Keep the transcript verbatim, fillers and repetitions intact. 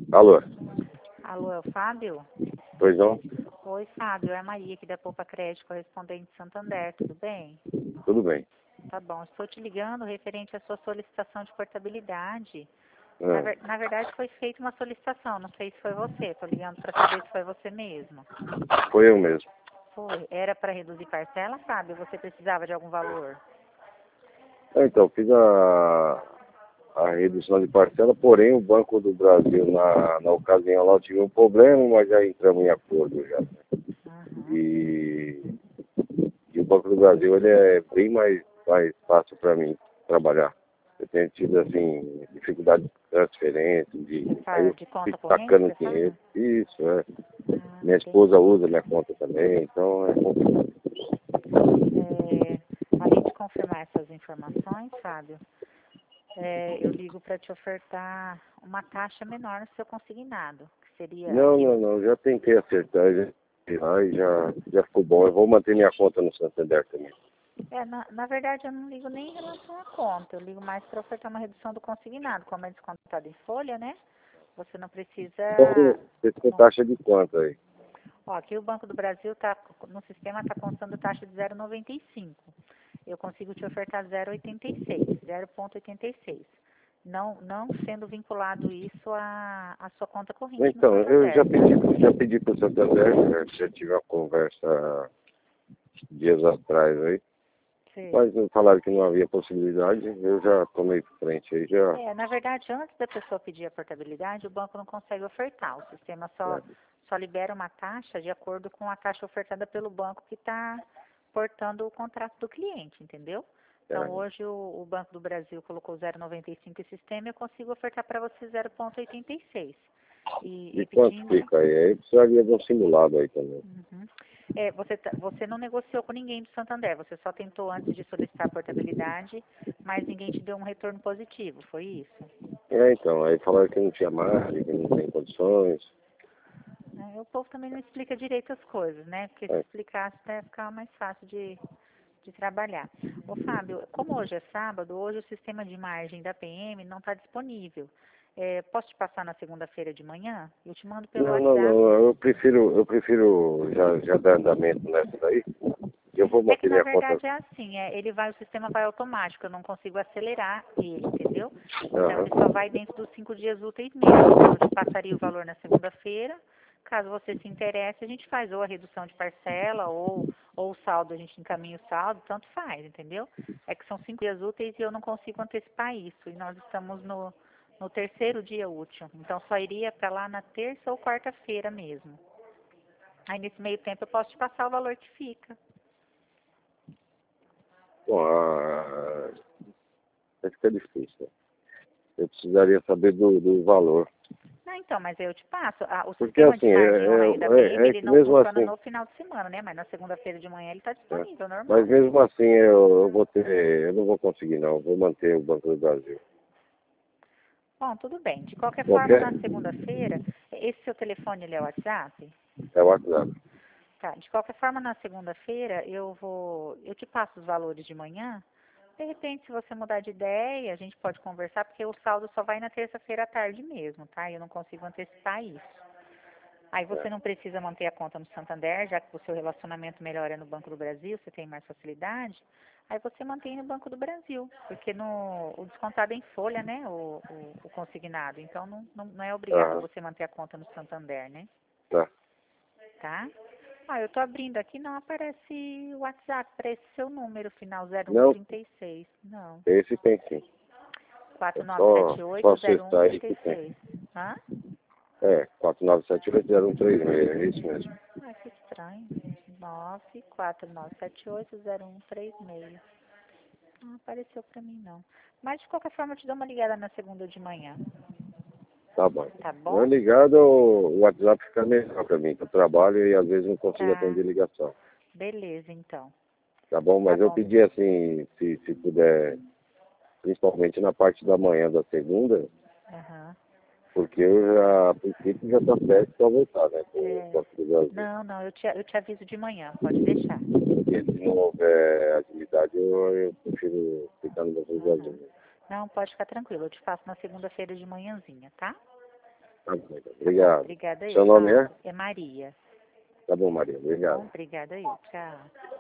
Alô? Alô, é o Fábio? Pois não? Oi, Fábio, é a Maria aqui da Poupa Crédito, correspondente de Santander, tudo bem? Tudo bem. Tá bom, estou te ligando referente à sua solicitação de portabilidade. Na, Ah, ver- na verdade, foi feita uma solicitação, não sei se foi você, estou ligando para saber se foi você mesmo. foi eu mesmo. Foi, era para reduzir parcela, Fábio? Você precisava de algum valor? Ah, Então, fiz a, a redução de parcela, porém o Banco do Brasil, na, na ocasião lá, eu tive um problema, mas já entramos em acordo já. Uhum. E, e o Banco do Brasil, ele é bem mais, mais fácil para mim trabalhar. Eu tenho tido, assim, dificuldade de transferência, de, aí Essa eu de conta fico corrente, tacando você dinheiro. fala? Isso, é. Ah, Minha esposa entendi. usa minha conta também, então é complicado. É, além de confirmar essas informações, Fábio, é, eu ligo para te ofertar uma taxa menor no seu consignado, que seria Não, aqui. não, não. Já tentei acertar, já fui lá e já, já ficou bom. Eu vou manter minha conta no Santander também. É, na, na verdade, eu não ligo nem em relação à conta, eu ligo mais para ofertar uma redução do consignado. Como é descontado em folha, né? Você não precisa. Então, você tem Não, taxa de quanto aí? ó, aqui o Banco do Brasil tá, no sistema está constando taxa de zero vírgula noventa e cinco. Eu consigo te ofertar zero vírgula oitenta e seis, zero vírgula oitenta e seis. Não, não sendo vinculado isso à, à sua conta corrente no Então, eu Santander, já tá? pedi, já pedi para o Santander, já, já tive uma conversa dias atrás aí, Sei. mas me falaram que não havia possibilidade, eu já tomei frente aí, já. É, na verdade, antes da pessoa pedir a portabilidade, o banco não consegue ofertar. O sistema só, É, só libera uma taxa de acordo com a taxa ofertada pelo banco que está portando o contrato do cliente, entendeu? Então, é. hoje o, o Banco do Brasil colocou zero vírgula noventa e cinco em sistema e eu consigo ofertar para você zero vírgula oitenta e seis. E E quanto repetindo, fica aí? Aí precisaria de um simulado aí também. uhum. É, você, tá- você não negociou com ninguém do Santander, você só tentou antes de solicitar a portabilidade, mas ninguém te deu um retorno positivo, foi isso? É, então, aí falaram que não tinha margem, que não tem condições. É, o povo também não explica direito as coisas, né? Porque se É, explicasse até ficava mais fácil de, de trabalhar. Ô Fábio, como hoje é sábado, hoje o sistema de margem da P M não está disponível. É, posso te passar na segunda-feira de manhã? Eu te mando pelo Não, não, WhatsApp. não. Eu prefiro, eu prefiro já, já dar andamento nessa daí. Eu vou É que manter na minha conta. verdade é assim, é, ele vai, o sistema vai automático, eu não consigo acelerar ele, entendeu? Então ele só Aham. vai dentro dos cinco dias úteis mesmo. Então eu te passaria o valor na segunda-feira. Caso você se interesse, a gente faz ou a redução de parcela ou, ou o saldo, a gente encaminha o saldo, tanto faz, entendeu? É que são cinco dias úteis e eu não consigo antecipar isso. E nós estamos no, no terceiro dia útil. Então só iria para lá na terça ou quarta-feira mesmo. Aí nesse meio tempo eu posso te passar o valor que fica. Bom, ah, vai ficar difícil. Eu precisaria saber do, do valor. Não, então, mas eu te passo. Ah, o Porque sistema assim, de é, margem online da é, P M, é, é ele que não mesmo funciona assim, no final de semana, né? Mas na segunda-feira de manhã ele está é, disponível, mas normal. mesmo assim eu, eu vou ter, eu não vou conseguir não, eu vou manter o Banco do Brasil. Bom, tudo bem. De qualquer forma, Qualquer na segunda-feira, esse seu telefone, ele é o WhatsApp? é o WhatsApp. Tá. De qualquer forma, na segunda-feira, eu vou, eu te passo os valores de manhã. De repente, se você mudar de ideia, a gente pode conversar, porque o saldo só vai na terça-feira à tarde mesmo, tá? Eu não consigo antecipar isso. Aí É. você não precisa manter a conta no Santander, já que o seu relacionamento melhor é no Banco do Brasil, você tem mais facilidade. Aí você mantém no Banco do Brasil, porque no, o descontado é em folha, né, o, o, o consignado. Então não, não, não é obrigado Aham, você manter a conta no Santander, né? tá. Tá? Ah, eu tô abrindo aqui, não aparece o WhatsApp para esse seu número, final zero um Não, trinta e seis. Não. esse tem sim. É quatro nove só, sete só oito zero um acessar aí trinta que e tem. seis. Hã? É, quatro nove sete oito zero um três seis, é isso mesmo. Ah, que estranho. nove quatro nove sete oito zero um três seis. Não apareceu pra mim, não. Mas, de qualquer forma, eu te dou uma ligada na segunda de manhã. Tá bom. Tá Eu bom? ligado, o WhatsApp fica melhor pra mim, que eu trabalho e às vezes não consigo Tá. atender ligação. Beleza, então. Tá bom? Tá Mas eu bom. pedi assim, se, se puder, principalmente na parte da manhã da segunda, Aham. porque eu já, a princípio já tá certo pra voltar, né, com o É. Banco do Brasil. Não, não, eu te, eu te aviso de manhã. Pode deixar. Porque se não houver agilidade, eu, eu prefiro ficar no Banco do Aham. Brasil. Não, pode ficar tranquilo. Eu te faço na segunda-feira de manhãzinha, tá? Tá bom, então. Obrigado. Obrigada aí. Seu nome é? É Maria. Tá bom, Maria. Obrigado. Bom, obrigada aí. Tchau.